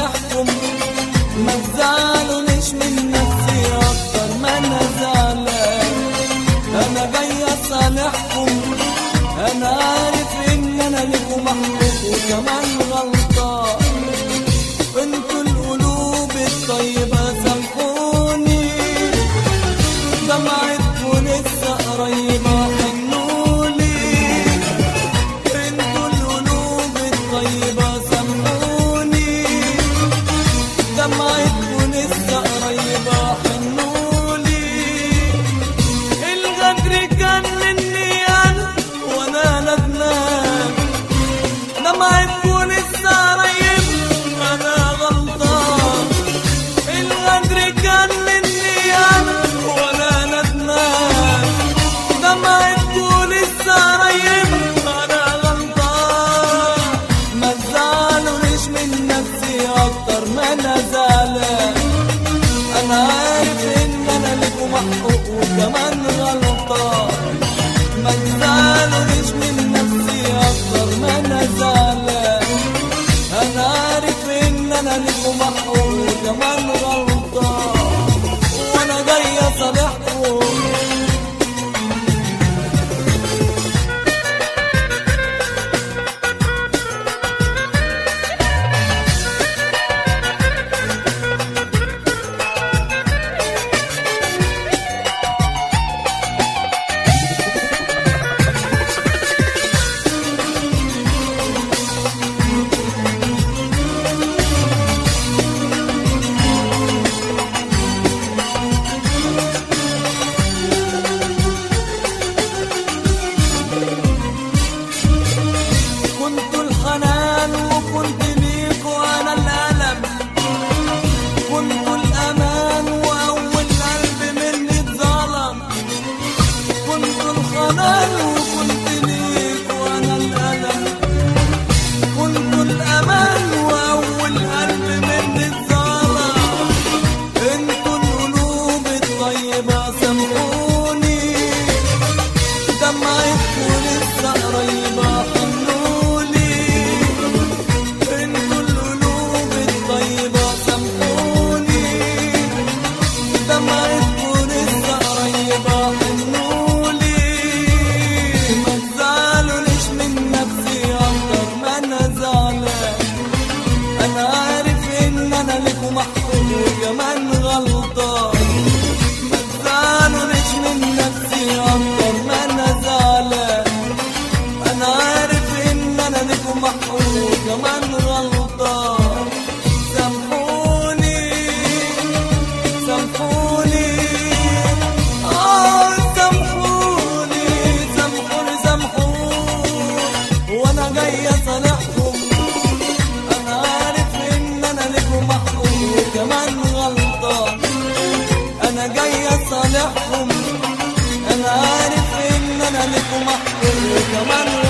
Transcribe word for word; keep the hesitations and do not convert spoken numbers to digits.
صالحكم، ما تزعلونيش من نفسي اكتر ما انا زعلان. انا جاي اصالحكم، انا عارف ان انا ليكم محبوب وكمان غلطان. انتوا القلوب الطيبة سامحوني، دمعتكوا لسه قريبة حنولي. انتوا القلوب الطيبة سامحوني، دمعتكوا لسه قريبة حنولي. الغدر كان مني انا وانا ندمان، دمعتكوا لسه قريبة انا غلطان. الغدر كان مني انا وانا ندمان، دمعتكوا لسه قريبة انا غلطان. ما تزعلونيش من نفسي اكتر ما انا زعلان. انا عارف ان انا ليكم محقوق وكمان غلطان. ما تزعلونيش من نفسي اكتر ما انا زعلان. انا عارف ان انا ليكم محقوق وكمان غلطان، وانا جاي اصالحكم. كنتوا الحنان وكنت ليكوا انا الألم، كنتوا الأمان وأول قلب مني اتظلم. كنتوا الحنان وكنت ليكوا انا الألم، كنتوا الأمان وأول قلب مني اتظلم. انتوا القلوب الطيبة سامحوني، دمعتكوا لسه قريبة حنولي. انتوا القلوب الطيبة سامحوني، دمعتكوا لسه قريبة حنولي. ما تزعلونيش من نفسي اكتر ما انا زعلان. انا عارف ان انا ليكم محقوق وكمان غلطان. ما تزعلونيش من نفسي اكتر ما انا زعلان. انا عارف ان انا ليكم محقوق وكمان غلطان. سامحوني سامحوني اه سامحوني سامحوني سامحوني، وانا جاي اصالحكم. انا عارف ان انا ليكم محقوق وكمان غلطان. انا جاي اصالحكم، انا عارف ان انا ليكم محقوق وكمان